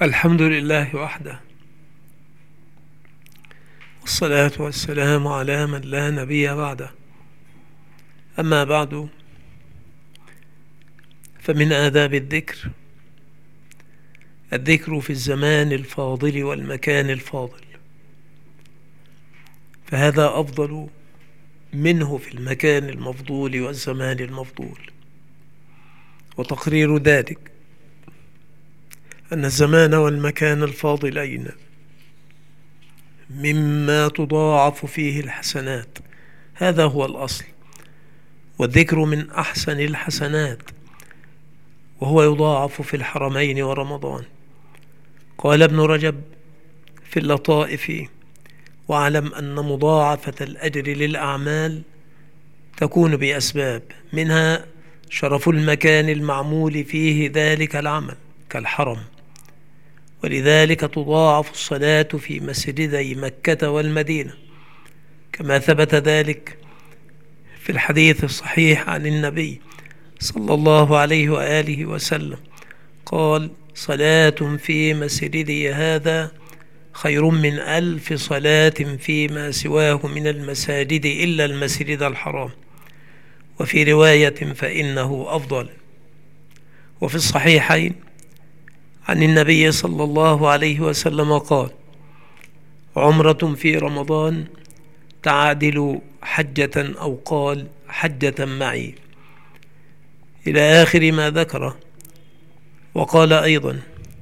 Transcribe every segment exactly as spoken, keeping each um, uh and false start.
الحمد لله وحده، والصلاة والسلام على من لا نبي بعده. أما بعد، فمن آداب الذكر الذكر في الزمان الفاضل والمكان الفاضل، فهذا أفضل منه في المكان المفضول والزمان المفضول. وتقرير ذلك أن الزمان والمكان الفاضلين مما تضاعف فيه الحسنات، هذا هو الأصل، والذكر من أحسن الحسنات، وهو يضاعف في الحرمين ورمضان. قال ابن رجب في اللطائف: واعلم أن مضاعفة الأجر للأعمال تكون بأسباب، منها شرف المكان المعمول فيه ذلك العمل كالحرم، ولذلك تضاعف الصلاة في مسجدي مكة والمدينة، كما ثبت ذلك في الحديث الصحيح عن النبي صلى الله عليه وآله وسلم قال: صلاة في مسجدي هذا خير من ألف صلاة فيما سواه من المساجد إلا المسجد الحرام، وفي رواية فإنه أفضل. وفي الصحيحين عن النبي صلى الله عليه وسلم قال: عمرة في رمضان تعادل حجة، أو قال حجة معي، إلى آخر ما ذكره. وقال أيضا: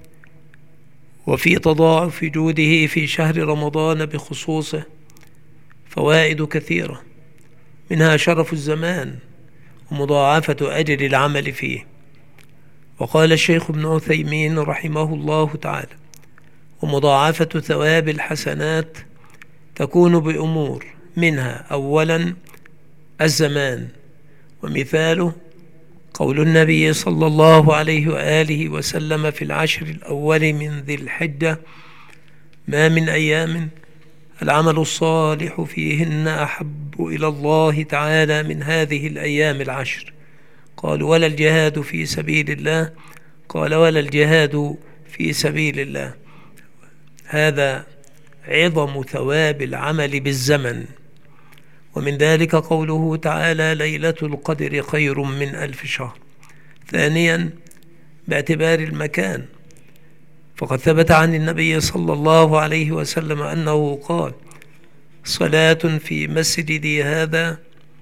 وفي تضاعف جوده في شهر رمضان بخصوصه فوائد كثيرة، منها شرف الزمان ومضاعفة أجر العمل فيه. وقال الشيخ ابن عثيمين رحمه الله تعالى: ومضاعفة ثواب الحسنات تكون بأمور، منها أولا الزمان، ومثاله قول النبي صلى الله عليه وآله وسلم في العشر الأول من ذي الحجة: ما من أيام العمل الصالح فيهن أحب إلى الله تعالى من هذه الأيام العشر. قال: ولا الجهاد في سبيل الله؟ قال: ولا الجهاد في سبيل الله. هذا عظم ثواب العمل بالزمن. ومن ذلك قوله تعالى: ليلة القدر خير من ألف شهر. ثانيا باعتبار المكان، فقد ثبت عن النبي صلى الله عليه وسلم أنه قال: صلاة في مسجدي هذا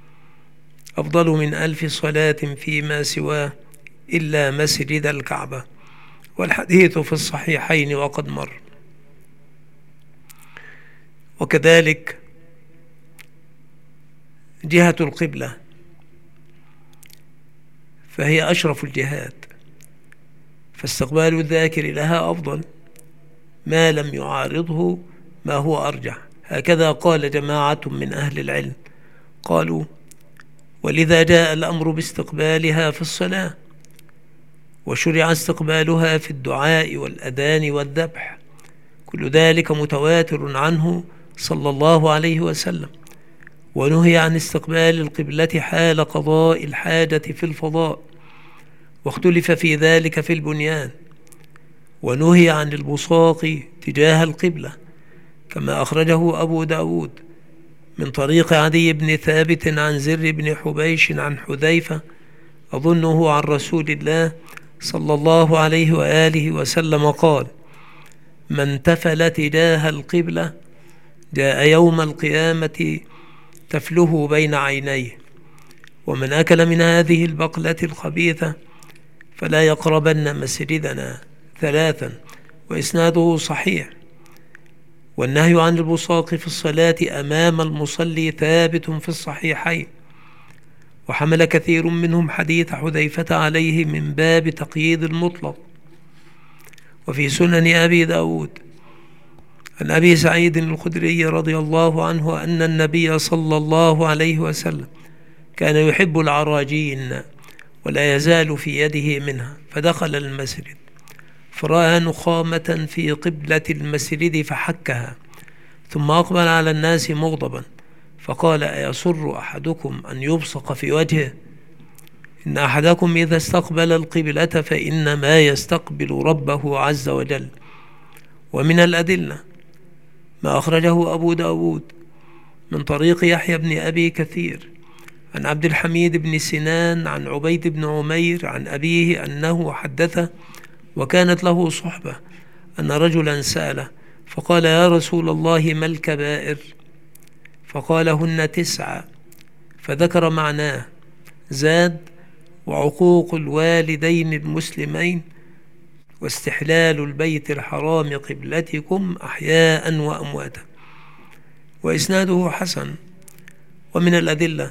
أفضل من ألف صلاة فيما سواه إلا مسجد الكعبة. والحديث في الصحيحين وقد مر. وكذلك جهة القبلة، فهي أشرف الجهات، فاستقبال الذاكر لها أفضل ما لم يعارضه ما هو أرجح. هكذا قال جماعة من أهل العلم، قالوا: ولذا جاء الأمر باستقبالها في الصلاة، وشرع استقبالها في الدعاء والأذان والذبح، كل ذلك متواتر عنه صلى الله عليه وسلم. ونهي عن استقبال القبلة حال قضاء الحاجة في الفضاء، واختلف في ذلك في البنيان. ونهي عن البصاق تجاه القبلة، كما أخرجه أبو داود من طريق عدي بن ثابت عن زر بن حبيش عن حذيفة، أظنه عن رسول الله صلى الله عليه وآله وسلم قال: من تفل تجاه القبلة جاء يوم القيامة تفله بين عينيه، ومن أكل من هذه البقلة الخبيثة فلا يقربن مسجدنا ثلاثا. وإسناده صحيح. والنهي عن البصاق في الصلاة أمام المصلي ثابت في الصحيحين، وحمل كثير منهم حديث حذيفة عليه من باب تقييد المطلق. وفي سنن أبي داود عن أبي سعيد الخدري رضي الله عنه أن النبي صلى الله عليه وسلم كان يحب العراجين ولا يزال في يده منها، فدخل المسجد فرأى نخامة في قبلة المسجد فحكها، ثم أقبل على الناس مغضبا فقال: أيسر أحدكم أن يبصق في وجهه؟ إن أحدكم إذا استقبل القبلة فإنما يستقبل ربه عز وجل، ومن الأدلة ما أخرجه أبو داود من طريق يحيى بن أبي كثير عن عبد الحميد بن سنان عن عبيد بن عمير عن أبيه أنه حدثه وكانت له صحبة أن رجلا سأله فقال: يا رسول الله، ما الكبائر؟ فقال: هن تسعة. فذكر معناه، زاد: وعقوق الوالدين المسلمين، واستحلال البيت الحرام قبلتكم أحياء وأمواتا. وإسناده حسن. ومن الأدلة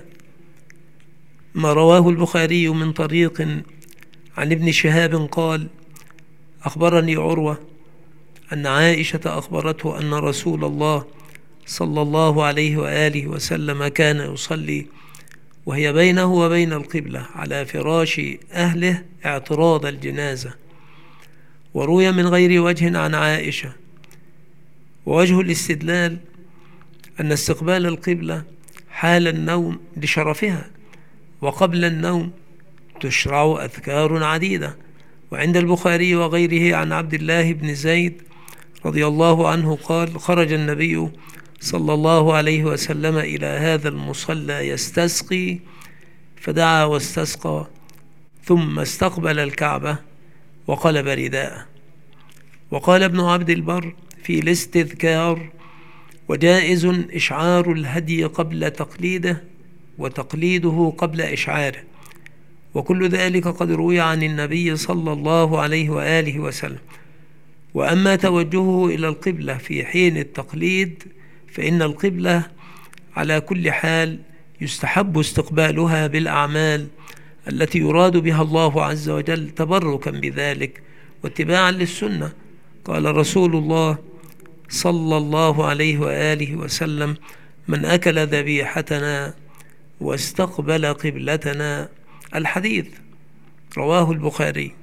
ما رواه البخاري من طريق عن ابن شهاب قال: أخبرني عروة أن عائشة أخبرته أن رسول الله صلى الله عليه وآله وسلم كان يصلي وهي بينه وبين القبلة على فراش أهله اعتراض الجنازة. وروي من غير وجه عن عائشة. ووجه الاستدلال أن استقبال القبلة حال النوم لشرفها، وقبل النوم تشرع أذكار عديدة. وعند البخاري وغيره عن عبد الله بن زيد رضي الله عنه قال: خرج النبي صلى الله عليه وسلم إلى هذا المصلى يستسقي، فدعا واستسقى، ثم استقبل الكعبة وقلب رداءه. وقال ابن عبد البر في الاستذكار: وجائز إشعار الهدي قبل تقليده، وتقليده قبل إشعاره، وكل ذلك قد روي عن النبي صلى الله عليه وآله وسلم. وأما توجهه إلى القبلة في حين التقليد فإن القبلة على كل حال يستحب استقبالها بالأعمال التي يراد بها الله عز وجل تبركا بذلك واتباعا للسنة. قال رسول الله صلى الله عليه وآله وسلم: من أكل ذبيحتنا واستقبل قبلتنا. الحديث رواه البخاري.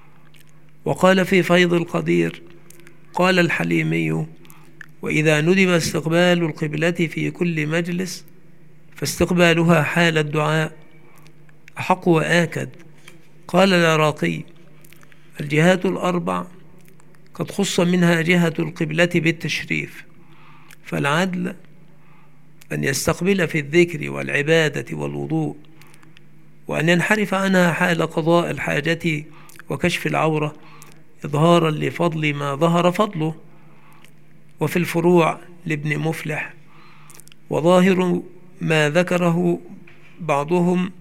وقال في فيض القدير: قال الحليمي: وإذا ندب استقبال القبلة في كل مجلس فاستقبالها حال الدعاء أحق وآكد. قال العراقي: الجهات الأربع قد خص منها جهة القبلة بالتشريف، فالعدل أن يستقبل في الذكر والعبادة والوضوء، وأن ينحرف عنها حال قضاء الحاجة وكشف العورة إظهارا لفضل ما ظهر فضله. وفي الفروع لابن مفلح: وظاهر ما ذكره بعضهم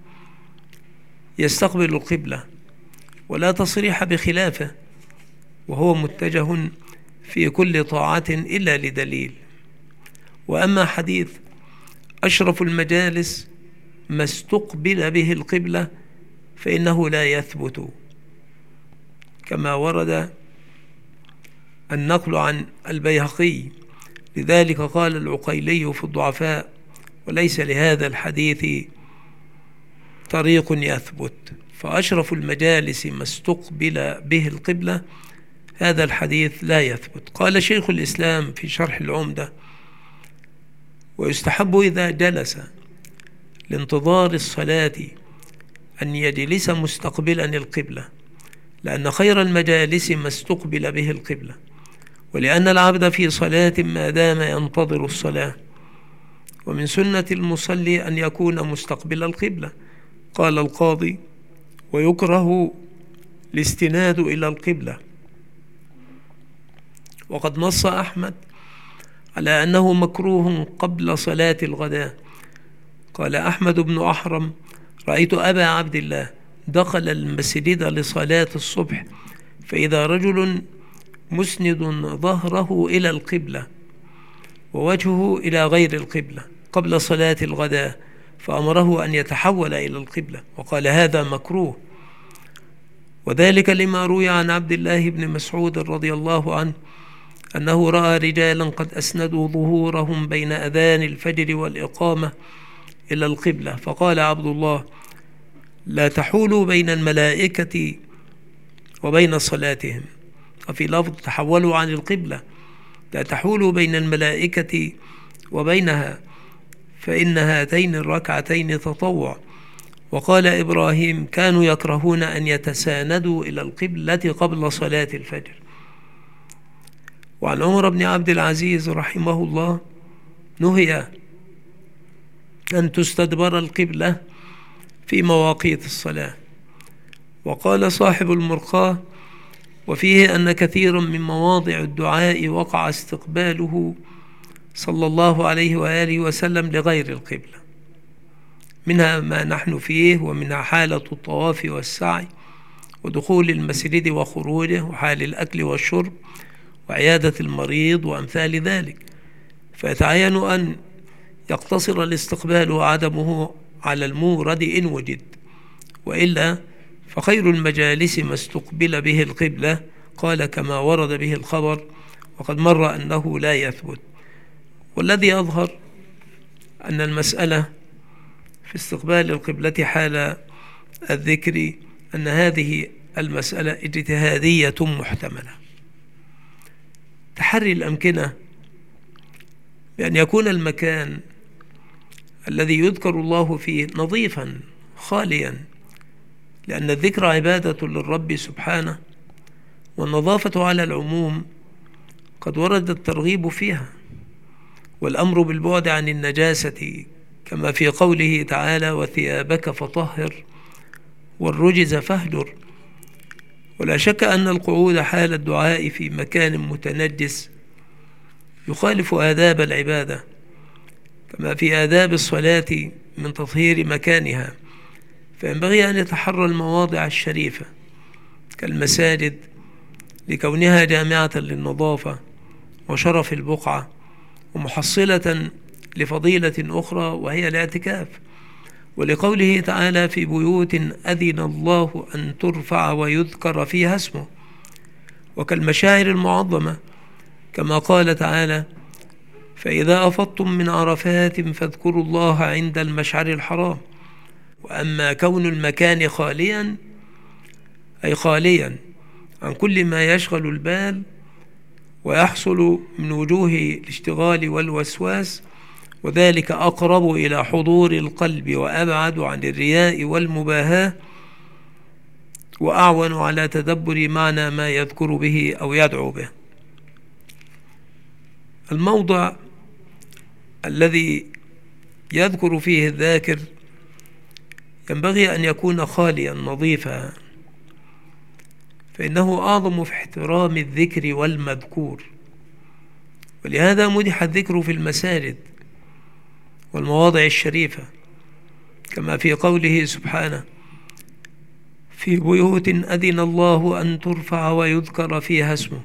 يستقبل القبلة ولا تصريح بخلافه، وهو متجه في كل طاعة إلا لدليل. وأما حديث أشرف المجالس ما استقبل به القبلة فإنه لا يثبت، كما ورد النقل عن البيهقي. لذلك قال العقيلي في الضعفاء: وليس لهذا الحديث طريق يثبت. فأشرف المجالس ما استقبل به القبلة هذا الحديث لا يثبت. قال شيخ الإسلام في شرح العمدة: ويستحب إذا جلس لانتظار الصلاة أن يجلس مستقبلا القبلة، لأن خير المجالس ما استقبل به القبلة، ولأن العبد في صلاة ما دام ينتظر الصلاة، ومن سنة المصلي أن يكون مستقبل القبلة. قال القاضي: ويكره الاستناد إلى القبلة. وقد نص أحمد على أنه مكروه قبل صلاة الغداء. قال أحمد بن أحرم: رأيت أبا عبد الله دخل المسجد لصلاة الصبح فإذا رجل مسند ظهره إلى القبلة ووجهه إلى غير القبلة قبل صلاة الغداء، فأمره أن يتحول إلى القبلة، وقال: هذا مكروه. وذلك لما روي عن عبد الله بن مسعود رضي الله عنه أنه رأى رجالا قد أسندوا ظهورهم بين أذان الفجر والإقامة إلى القبلة، فقال عبد الله: لا تحولوا بين الملائكة وبين صلاتهم. وفي لفظ: تحولوا عن القبلة، لا تحولوا بين الملائكة وبينها، فإن هاتين الركعتين تطوع. وقال إبراهيم: كانوا يكرهون أن يتساندوا إلى القبلة قبل صلاة الفجر. وعن عمر بن عبد العزيز رحمه الله نهي أن تستدبر القبلة في مواقيت الصلاة. وقال صاحب المرقاة: وفيه أن كثيرا من مواضع الدعاء وقع استقباله صلى الله عليه وآله وسلم لغير القبلة، منها ما نحن فيه، ومنها حالة الطواف والسعي، ودخول المسجد وخروجه، وحال الأكل والشرب، وعيادة المريض، وأمثال ذلك. فيتعين أن يقتصر الاستقبال وعدمه على المورد إن وجد، وإلا فخير المجالس ما استقبل به القبلة، قال كما ورد به الخبر، وقد مر أنه لا يثبت. والذي يظهر أن المسألة في استقبال القبلة حال الذكر أن هذه المسألة اجتهادية محتملة. تحري الأمكنة بأن يكون المكان الذي يذكر الله فيه نظيفا خاليا، لأن الذكر عبادة للرب سبحانه، والنظافة على العموم قد ورد الترغيب فيها، والأمر بالبعد عن النجاسة كما في قوله تعالى: وثيابك فطهر والرجز فاهجر. ولا شك أن القعود حال الدعاء في مكان متنجس يخالف آداب العبادة، كما في آداب الصلاة من تطهير مكانها. فينبغي أن يتحرى المواضع الشريفة كالمساجد لكونها جامعة للنظافة وشرف البقعة، ومحصلة لفضيلة أخرى وهي الاعتكاف. ولقوله تعالى: في بيوت أذن الله أن ترفع ويذكر فيها اسمه. وكالمشاعر المعظمة كما قال تعالى: فإذا أفضتم من عرفات فاذكروا الله عند المشعر الحرام. وأما كون المكان خاليا أي خاليا عن كل ما يشغل البال ويحصل من وجوه الاشتغال والوسواس، وذلك أقرب إلى حضور القلب وأبعد عن الرياء والمباهاة، وأعون على تدبر معنى ما يذكر به أو يدعو به. الموضع الذي يذكر فيه الذاكر ينبغي أن يكون خاليا نظيفا، فإنه أعظم في احترام الذكر والمذكور. ولهذا مدح الذكر في المساجد والمواضع الشريفة، كما في قوله سبحانه: في بيوت أذن الله أن ترفع ويذكر فيها اسمه.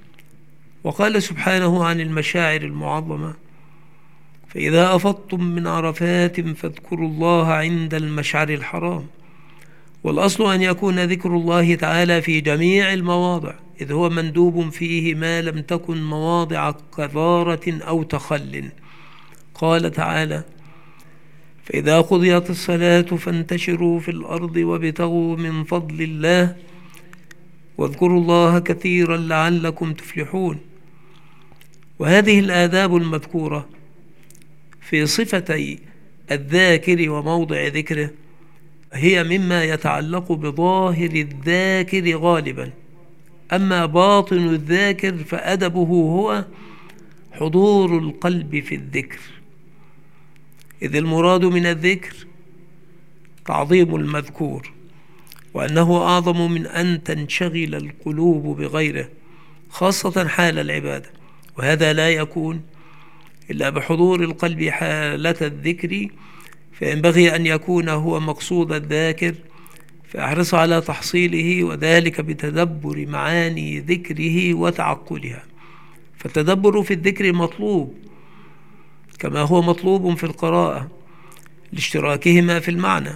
وقال سبحانه عن المشاعر المعظمة: فإذا أفضتم من عرفات فاذكروا الله عند المشعر الحرام. والأصل أن يكون ذكر الله تعالى في جميع المواضع، إذ هو مندوب فيه ما لم تكن مواضع قذارة أو تخل. قال تعالى: فإذا قضيت الصلاة فانتشروا في الأرض وابتغوا من فضل الله واذكروا الله كثيرا لعلكم تفلحون. وهذه الآداب المذكورة في صفتي الذاكر وموضع ذكره هي مما يتعلق بظاهر الذاكر غالبا، أما باطن الذاكر فأدبه هو حضور القلب في الذكر، إذ المراد من الذكر تعظيم المذكور، وأنه أعظم من أن تنشغل القلوب بغيره، خاصة حال العبادة. وهذا لا يكون إلا بحضور القلب حالة الذكر، فينبغي أن يكون هو مقصود الذاكر، فأحرص على تحصيله، وذلك بتدبر معاني ذكره وتعقلها. فالتدبر في الذكر مطلوب كما هو مطلوب في القراءة لاشتراكهما في المعنى.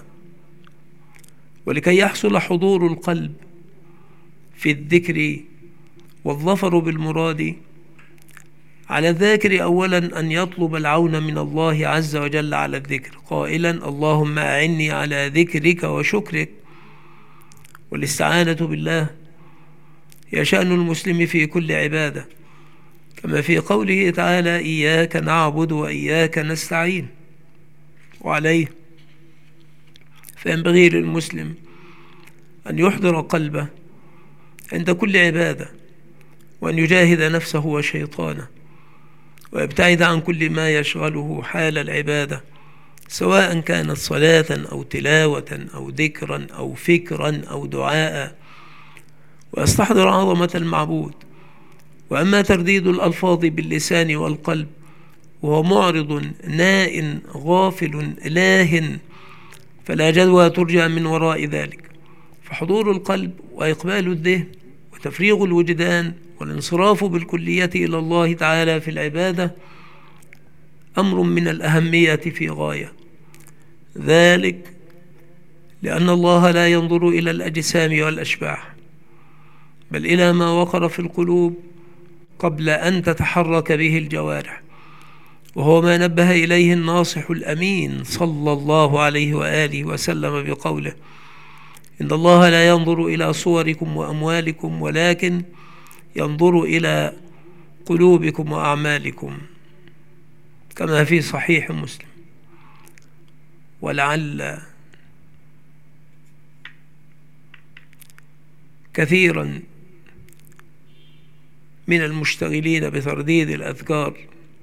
ولكي يحصل حضور القلب في الذكر والظفر بالمراد، على الذاكر أولا أن يطلب العون من الله عز وجل على الذكر، قائلا: اللهم أعني على ذكرك وشكرك. والاستعانة بالله هي شأن المسلم في كل عبادة، كما في قوله تعالى: إياك نعبد وإياك نستعين. وعليه فينبغي للمسلم أن يحضر قلبه عند كل عبادة، وأن يجاهد نفسه وشيطانه، ويبتعد عن كل ما يشغله حال العبادة، سواء كانت صلاة أو تلاوة أو ذكرا أو فكرا أو دعاء، ويستحضر عظمة المعبود. وأما ترديد الألفاظ باللسان والقلب وهو معرض ناء غافل لاهٍ فلا جدوى ترجى من وراء ذلك. فحضور القلب وإقبال الذهن وتفريغ الوجدان والانصراف بالكلية إلى الله تعالى في العبادة أمر من الأهمية في غاية، ذلك لأن الله لا ينظر إلى الأجسام والأشباح، بل إلى ما وقر في القلوب قبل أن تتحرك به الجوارح، وهو ما نبه إليه الناصح الأمين صلى الله عليه وآله وسلم بقوله: إن الله لا ينظر إلى صوركم وأموالكم ولكن ينظر إلى قلوبكم وأعمالكم، كما في صحيح مسلم. ولعل كثيرا من المشتغلين بترديد الأذكار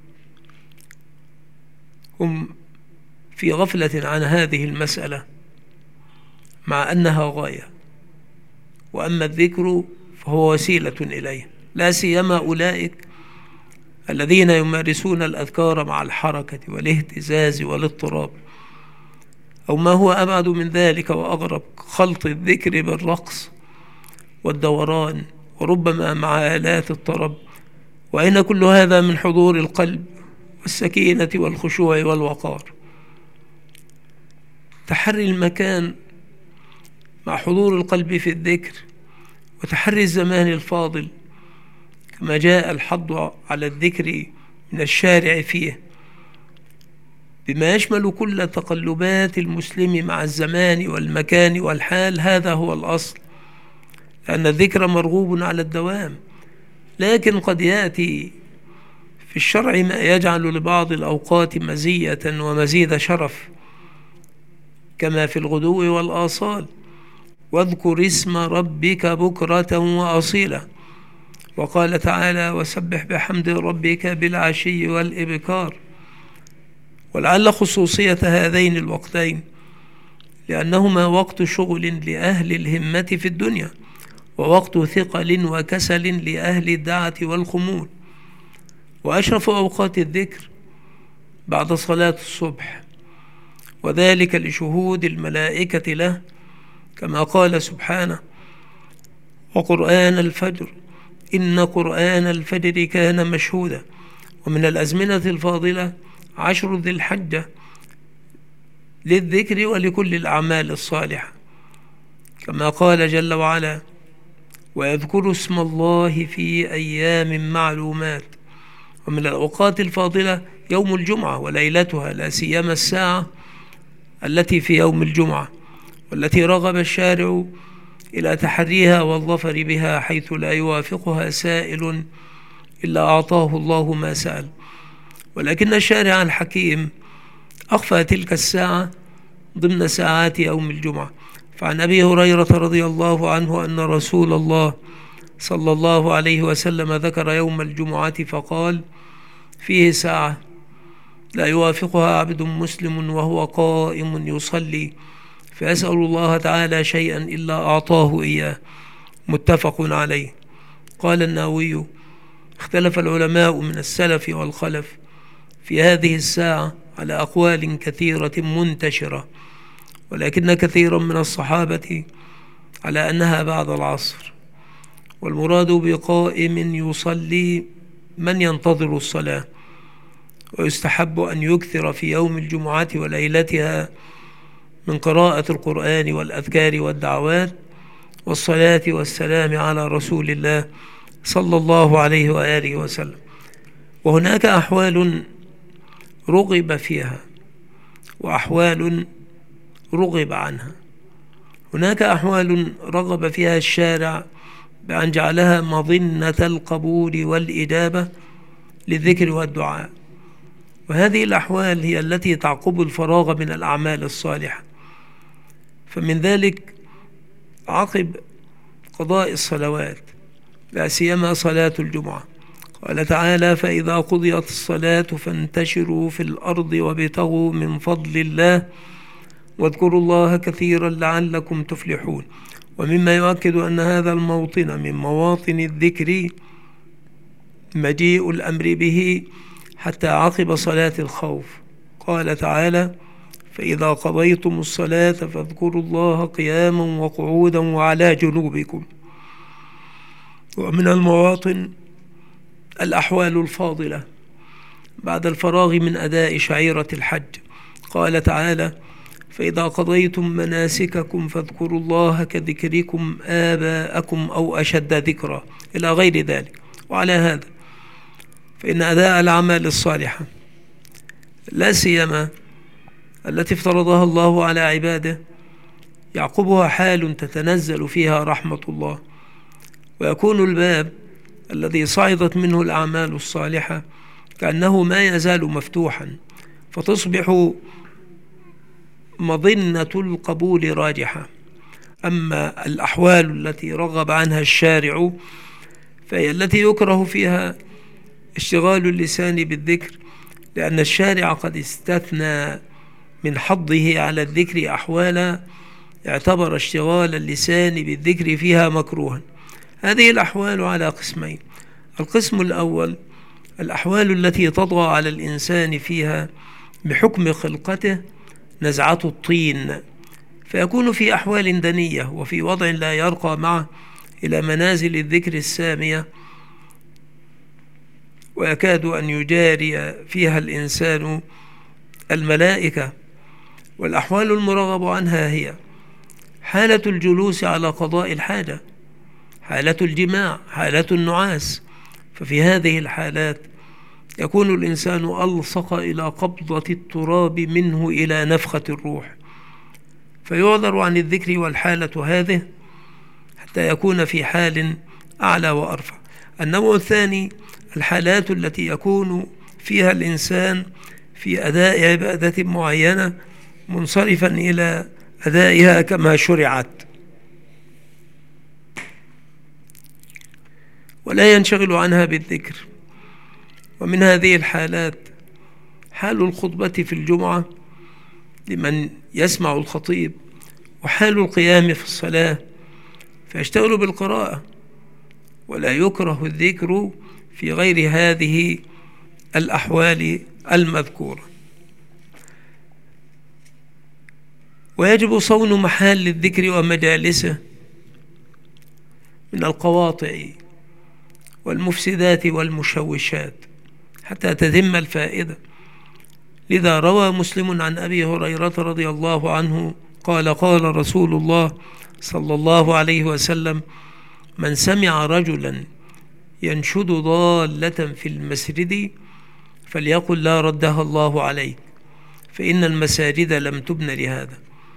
هم في غفلة عن هذه المسألة، مع أنها غاية، وأما الذكر فهو وسيلة إليه، لا سيما أولئك الذين يمارسون الأذكار مع الحركة والاهتزاز والاضطراب، أو ما هو أبعد من ذلك وأغرب، خلط الذكر بالرقص والدوران وربما مع آلات الطرب، وأين كل هذا من حضور القلب والسكينة والخشوع والوقار. تحري المكان مع حضور القلب في الذكر وتحري الزمان الفاضل، كما جاء الحض على الذكر من الشارع فيه بما يشمل كل تقلبات المسلم مع الزمان والمكان والحال. هذا هو الأصل، لأن الذكر مرغوب على الدوام، لكن قد يأتي في الشرع ما يجعل لبعض الأوقات مزية ومزيد شرف، كما في الغدو والآصال: واذكر اسم ربك بكرة وأصيلا. وقال تعالى: وسبح بحمد ربك بالعشي والإبكار. ولعل خصوصية هذين الوقتين لأنهما وقت شغل لأهل الهمة في الدنيا، ووقت ثقل وكسل لأهل الدعة والخمول. وأشرف أوقات الذكر بعد صلاة الصبح، وذلك لشهود الملائكة له، كما قال سبحانه: وقرآن الفجر إن قرآن الفجر كان مشهودا. ومن الأزمنة الفاضلة عشر ذي الحجة للذكر ولكل الأعمال الصالحة، كما قال جل وعلا: ويذكر اسم الله في أيام معلومات. ومن الأوقات الفاضلة يوم الجمعة وليلتها، لا سيما الساعة التي في يوم الجمعة، والتي رغب الشارع إلى تحريها والظفر بها، حيث لا يوافقها سائل إلا أعطاه الله ما سأل. ولكن الشارع الحكيم أخفى تلك الساعة ضمن ساعات يوم الجمعة. فعن أبي هريرة رضي الله عنه أن رسول الله صلى الله عليه وسلم ذكر يوم الجمعة فقال: فيه ساعة لا يوافقها عبد مسلم وهو قائم يصلي فيسأل الله تعالى شيئا إلا أعطاه إياه. متفق عليه. قال النووي: اختلف العلماء من السلف والخلف في هذه الساعة على أقوال كثيرة منتشرة، ولكن كثيرا من الصحابة على أنها بعد العصر، والمراد بقائم يصلي من ينتظر الصلاة. ويستحب أن يكثر في يوم الجمعة وليلتها من قراءة القرآن والأذكار والدعوات والصلاة والسلام على رسول الله صلى الله عليه وآله وسلم. وهناك أحوال رغب فيها وأحوال رغب عنها. هناك أحوال رغب فيها الشارع بأن جعلها مظنة القبول والإجابة للذكر والدعاء، وهذه الأحوال هي التي تعقب الفراغ من الأعمال الصالحة. فمن ذلك عقب قضاء الصلوات لا سيما صلاة الجمعة. قال تعالى: فإذا قضيت الصلاة فانتشروا في الأرض وابتغوا من فضل الله واذكروا الله كثيرا لعلكم تفلحون. ومما يؤكد أن هذا الموطن من مواطن الذكر مجيء الأمر به حتى عقب صلاة الخوف. قال تعالى: فإذا قضيتم الصلاة فاذكروا الله قياما وقعودا وعلى جنوبكم. ومن المواطن الأحوال الفاضلة بعد الفراغ من أداء شعيرة الحج. قال تعالى: فإذا قضيتم مناسككم فاذكروا الله كذكركم آباءكم أو أشد ذكرا، إلى غير ذلك. وعلى هذا فإن أداء الأعمال الصالحة لا سيما التي افترضها الله على عباده يعقبها حال تتنزل فيها رحمة الله، ويكون الباب الذي صعدت منه الأعمال الصالحة كأنه ما يزال مفتوحا، فتصبح مظنة القبول راجحة. أما الأحوال التي رغب عنها الشارع فهي التي يكره فيها اشتغال اللسان بالذكر، لأن الشارع قد استثنى من حظه على الذكر أحوالا اعتبر اشتغال اللسان بالذكر فيها مكروها. هذه الأحوال على قسمين: القسم الأول الأحوال التي تطغى على الإنسان فيها بحكم خلقته نزعة الطين، فيكون في أحوال دنية وفي وضع لا يرقى معه إلى منازل الذكر السامية، ويكاد أن يجاري فيها الإنسان الملائكة. والأحوال المرغب عنها هي حالة الجلوس على قضاء الحاجة، حالة الجماع، حالة النعاس. ففي هذه الحالات يكون الإنسان ألصق إلى قبضة التراب منه إلى نفخة الروح، فيعذر عن الذكر والحالة هذه حتى يكون في حال أعلى وأرفع. النوع الثاني الحالات التي يكون فيها الإنسان في أداء عبادة معينة منصرفا إلى أدائها كما شرعت، ولا ينشغل عنها بالذكر. ومن هذه الحالات حال الخطبة في الجمعة لمن يسمع الخطيب، وحال القيام في الصلاة فيشتغل بالقراءة، ولا يكره الذكر في غير هذه الأحوال المذكورة. ويجب صون محال الذكر ومجالسه من القواطع والمفسدات والمشوشات حتى تتم الفائدة. لذا روى مسلم عن أبي هريرة رضي الله عنه قال: قال رسول الله صلى الله عليه وسلم: من سمع رجلا ينشد ضالة في المسجد فليقل لا ردها الله عليه، فإن المساجد لم تبن لهذا.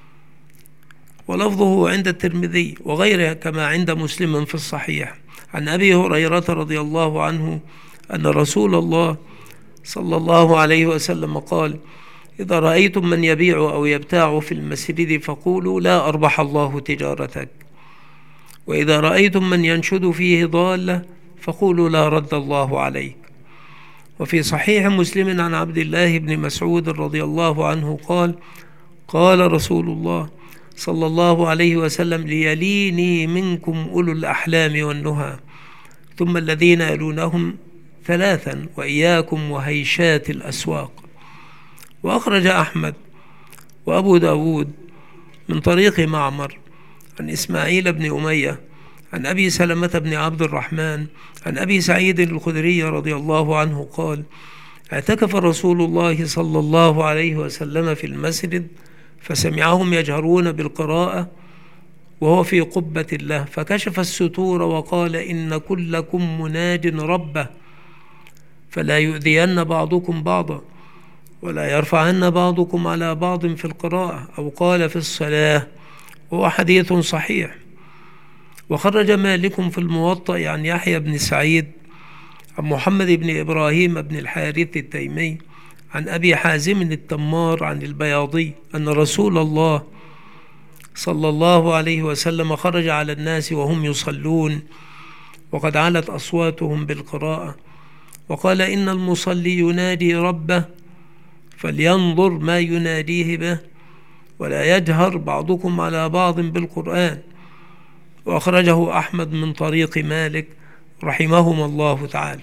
ولفظه عند الترمذي وغيره كما عند مسلم في الصحيح عن أبي هريرة رضي الله عنه أن رسول الله صلى الله عليه وسلم قال: إذا رأيتم من يبيع أو يبتاع في المسجد فقولوا لا أربح الله تجارتك، وإذا رأيتم من ينشد فيه ضالة فقولوا لا رد الله عليك. وفي صحيح مسلم عن عبد الله بن مسعود رضي الله عنه قال: قال رسول الله صلى الله عليه وسلم: ليليني منكم أولو الأحلام والنهى، ثم الذين يلونهم ثلاثا، وإياكم وهيشات الأسواق. وأخرج أحمد وأبو داود من طريق معمر عن إسماعيل بن أمية عن أبي سلمة بن عبد الرحمن عن أبي سعيد الخدري رضي الله عنه قال: اعتكف رسول الله صلى الله عليه وسلم في المسجد فسمعهم يجهرون بالقراءة وهو في قبة له، فكشف الستور وقال: إن كلكم مناج ربه، فلا يؤذين بعضكم بعضا، ولا يرفعن بعضكم على بعض في القراءة، أو قال في الصلاة، وهو حديث صحيح. وخرج مالك في الموطأ عن يحيى بن سعيد عن محمد بن إبراهيم بن الحارث التيمي عن أبي حازم التمار عن البياضي أن رسول الله صلى الله عليه وسلم خرج على الناس وهم يصلون، وقد علت أصواتهم بالقراءة، وقال إن المصلي ينادي ربه فلينظر ما يناديه به، ولا يجهر بعضكم على بعض بالقرآن. وأخرجه أحمد من طريق مالك رحمهم الله تعالى.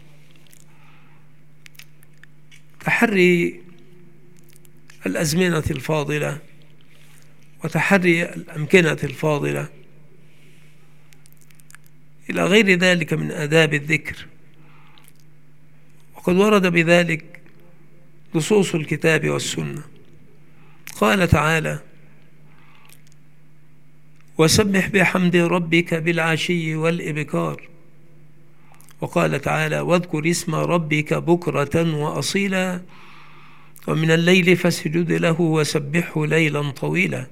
تحري الأزمنة الفاضلة وتحري الأمكنة الفاضلة إلى غير ذلك من آداب الذكر، وقد ورد بذلك نصوص الكتاب والسنة. قال تعالى: وسبح بحمد ربك بالعشي والإبكار. وقال تعالى: واذكر اسم ربك بكرة وأصيلا ومن الليل فاسجد له وسبحه ليلا طويلا.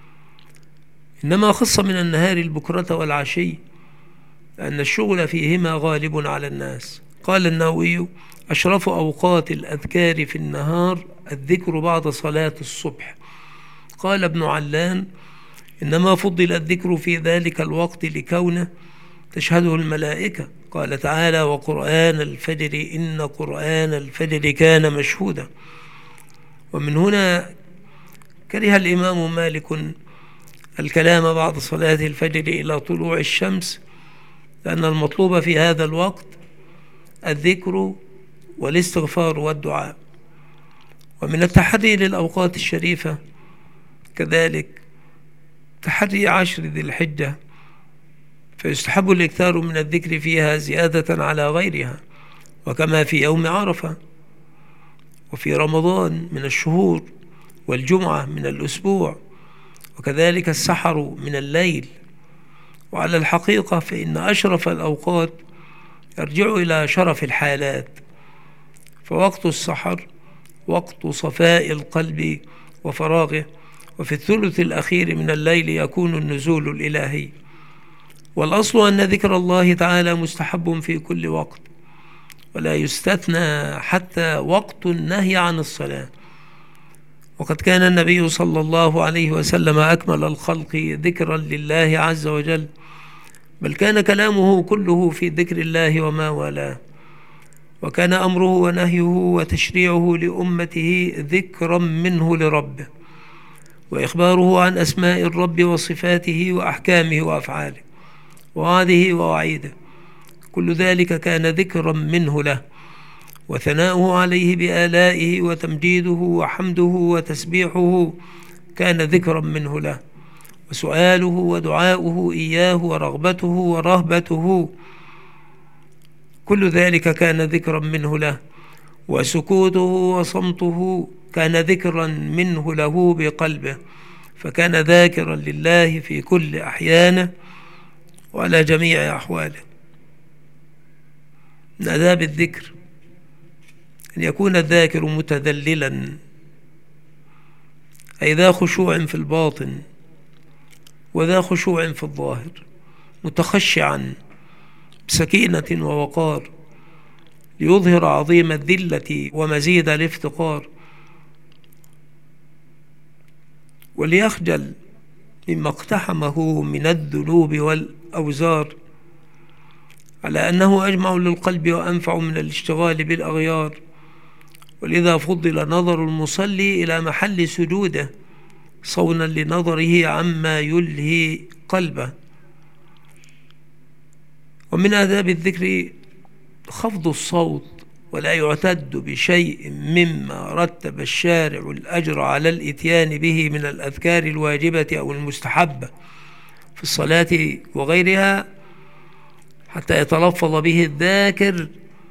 إنما خص من النهار البكرة والعشي لأن الشغل فيهما غالب على الناس. قال النووي: أشرف أوقات الأذكار في النهار الذكر بعد صلاة الصبح. قال ابن علان: إنما فضل الذكر في ذلك الوقت لكونه تشهده الملائكة. قال تعالى: وقرآن الفجر إن قرآن الفجر كان مشهودا. ومن هنا كره الإمام مالك الكلام بعد صلاة الفجر إلى طلوع الشمس، لأن المطلوب في هذا الوقت الذكر والاستغفار والدعاء. ومن التحري للأوقات الشريفة كذلك تحري عشر ذي الحجة، فيستحب الإكثار من الذكر فيها زيادة على غيرها، وكما في يوم عرفة، وفي رمضان من الشهور، والجمعة من الأسبوع، وكذلك السحر من الليل. وعلى الحقيقة فإن أشرف الأوقات يرجع إلى شرف الحالات، فوقت السحر وقت صفاء القلب وفراغه، وفي الثلث الأخير من الليل يكون النزول الإلهي. والأصل أن ذكر الله تعالى مستحب في كل وقت، ولا يستثنى حتى وقت النهي عن الصلاة. وقد كان النبي صلى الله عليه وسلم أكمل الخلق ذكرا لله عز وجل، بل كان كلامه كله في ذكر الله وما والاه، وكان أمره ونهيه وتشريعه لأمته ذكرا منه لربه، وإخباره عن أسماء الرب وصفاته وأحكامه وأفعاله ووعده ووعيده، كل ذلك كان ذكرا منه له، وثناؤه عليه بآلائه وتمجيده وحمده وتسبيحه كان ذكرا منه له، وسؤاله ودعاؤه إياه ورغبته ورهبته كل ذلك كان ذكرا منه له، وسكوته وصمته كان ذكرا منه له بقلبه، فكان ذاكرا لله في كل أحيانه وعلى جميع أحواله. من آداب الذكر أن يكون الذاكر متذللا، أي ذا خشوع في الباطن وذا خشوع في الظاهر، متخشعا بسكينة ووقار، ليظهر عظيم الذلة ومزيد الافتقار، وليخجل مما اقتحمه من الذنوب والأوزار، على أنه أجمع للقلب وأنفع من الاشتغال بالأغيار. ولذا فضل نظر المصلي إلى محل سجوده صونا لنظره عما يلهي قلبه. ومن آداب الذكر خفض الصوت، ولا يعتد بشيء مما رتب الشارع الأجر على الإتيان به من الأذكار الواجبة أو المستحبة في الصلاة وغيرها، حتى يتلفظ به الذاكر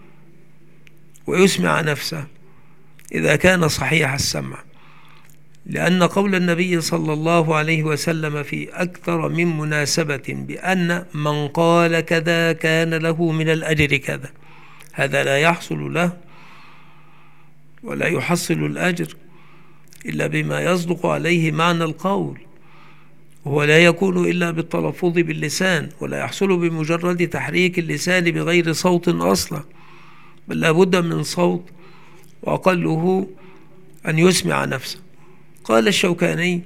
ويسمع نفسه إذا كان صحيح السمع، لأن قول النبي صلى الله عليه وسلم في أكثر من مناسبة بأن من قال كذا كان له من الأجر كذا، هذا لا يحصل له ولا يحصل الأجر إلا بما يصدق عليه معنى القول، وهو لا يكون إلا بالتلفظ باللسان، ولا يحصل بمجرد تحريك اللسان بغير صوت أصلا، بل لا بد من صوت، وأقله أن يسمع نفسه. قال الشوكاني: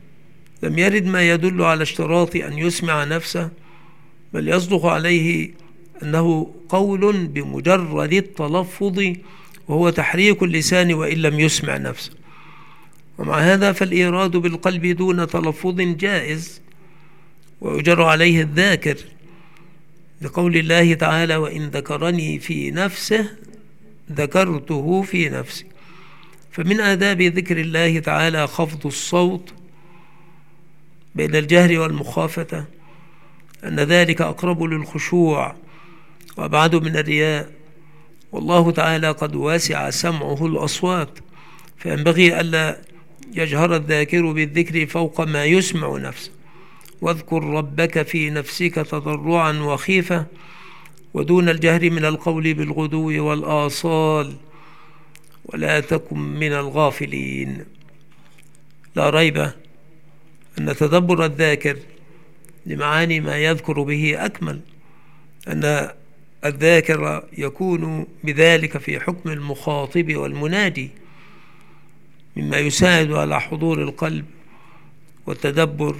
لم يرد ما يدل على اشتراط أن يسمع نفسه، بل يصدق عليه أنه قول بمجرد التلفظ، وهو تحريك اللسان وإن لم يسمع نفسه. ومع هذا فالإيراد بالقلب دون تلفظ جائز، ويجر عليه الذاكر لقول الله تعالى: وإن ذكرني في نفسه ذكرته في نفسي. فمن آداب ذكر الله تعالى خفض الصوت بين الجهر والمخافة، أن ذلك أقرب للخشوع وأبعد من الرياء، والله تعالى قد واسع سمعه الأصوات، فينبغي ألا يجهر الذاكر بالذكر فوق ما يسمع نفسه. واذكر ربك في نفسك تضرعا وخيفة ودون الجهر من القول بالغدو والآصال ولا تكن من الغافلين. لا ريب أن تدبر الذاكر لمعاني ما يذكر به أكمل، أن الذاكر يكون بذلك في حكم المخاطب والمنادي، مما يساعد على حضور القلب والتدبر،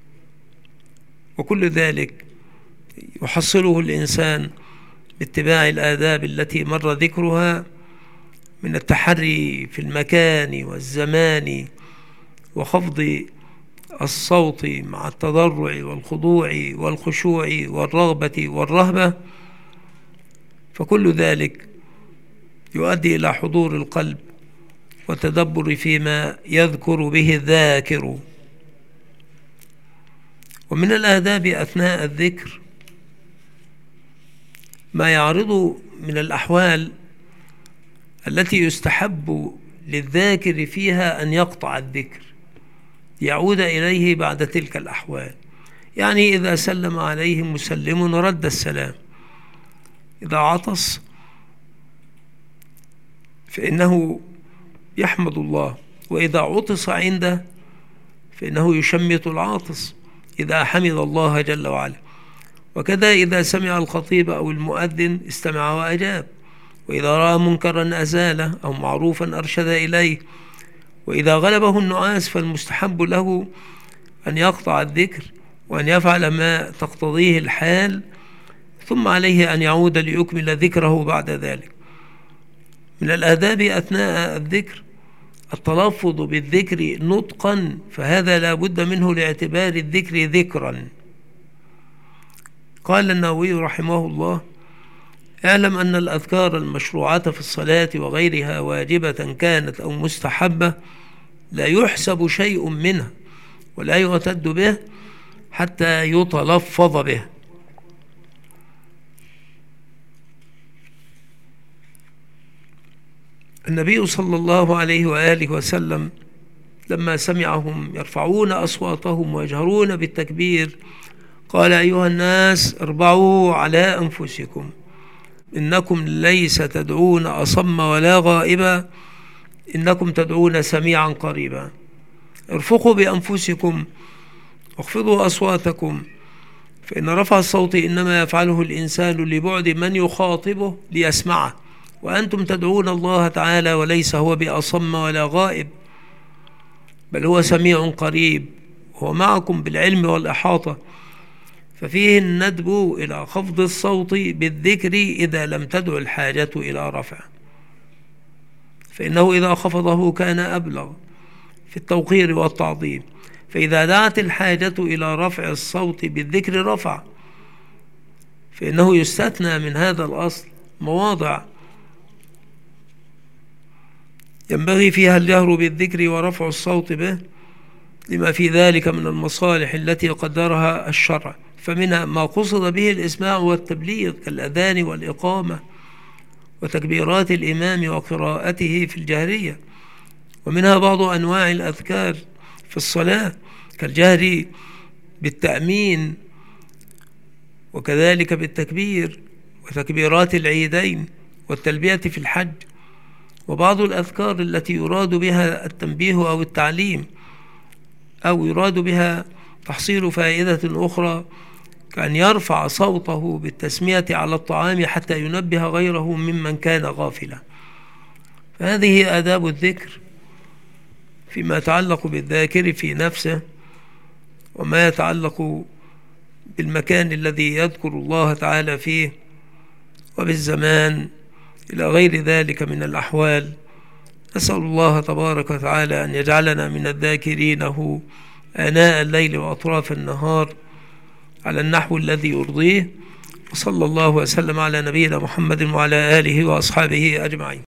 وكل ذلك يحصله الإنسان باتباع الآداب التي مر ذكرها من التحري في المكان والزمان وخفض الصوت مع التضرع والخضوع والخشوع والرغبة والرهبة، فكل ذلك يؤدي إلى حضور القلب والتدبر فيما يذكر به الذاكر. ومن الآداب أثناء الذكر ما يعرض من الأحوال التي يستحب للذاكر فيها أن يقطع الذكر يعود إليه بعد تلك الأحوال. يعني إذا سلم عليه مسلم رد السلام، إذا عطس فإنه يحمد الله، وإذا عطس عنده فإنه يشمت العاطس إذا حمد الله جل وعلا. وكذا إذا سمع الخطيب أو المؤذن استمع وأجاب، وإذا رأى منكرا أزاله أو معروفا أرشد إليه، وإذا غلبه النعاس فالمستحب له أن يقطع الذكر وأن يفعل ما تقتضيه الحال، ثم عليه أن يعود ليكمل ذكره بعد ذلك. من الآداب أثناء الذكر التلفظ بالذكر نطقا، فهذا لا بد منه لاعتبار الذكر ذكرا. قال النووي رحمه الله: اعلم أن الأذكار المشروعة في الصلاة وغيرها واجبة كانت أو مستحبة لا يحسب شيء منها ولا يعتد به حتى يتلفظ به. النبي صلى الله عليه وآله وسلم لما سمعهم يرفعون أصواتهم ويجهرون بالتكبير قال: أيها الناس اربعوا على أنفسكم، إنكم ليس تدعون أصم ولا غائبا، إنكم تدعون سميعا قريبا. ارفقوا بأنفسكم واخفضوا أصواتكم، فإن رفع الصوت إنما يفعله الإنسان لبعد من يخاطبه ليسمعه، وأنتم تدعون الله تعالى وليس هو بأصم ولا غائب، بل هو سميع قريب، هو معكم بالعلم والإحاطة. ففيه الندب إلى خفض الصوت بالذكر إذا لم تدع الحاجة إلى رفع، فإنه إذا خفضه كان أبلغ في التوقير والتعظيم. فإذا دعت الحاجة إلى رفع الصوت بالذكر رفع، فإنه يستثنى من هذا الأصل مواضع ينبغي فيها الجهر بالذكر ورفع الصوت به لما في ذلك من المصالح التي قدرها الشرع، فمنها ما قصد به الإسماع والتبليغ كالأذان والإقامة وتكبيرات الإمام وقراءته في الجهرية، ومنها بعض أنواع الأذكار في الصلاة كالجهر بالتأمين وكذلك بالتكبير وتكبيرات العيدين والتلبية في الحج، وبعض الأذكار التي يراد بها التنبيه أو التعليم أو يراد بها تحصيل فائدة أخرى كأن يرفع صوته بالتسمية على الطعام حتى ينبه غيره ممن كان غافلا. فهذه آداب الذكر فيما يتعلق بالذاكر في نفسه، وما يتعلق بالمكان الذي يذكر الله تعالى فيه وبالزمان إلى غير ذلك من الأحوال. نسأل الله تبارك وتعالى أن يجعلنا من الذاكرينه آناء الليل وأطراف النهار على النحو الذي يرضيه. وصلى الله وسلم على نبينا محمد وعلى آله وأصحابه أجمعين.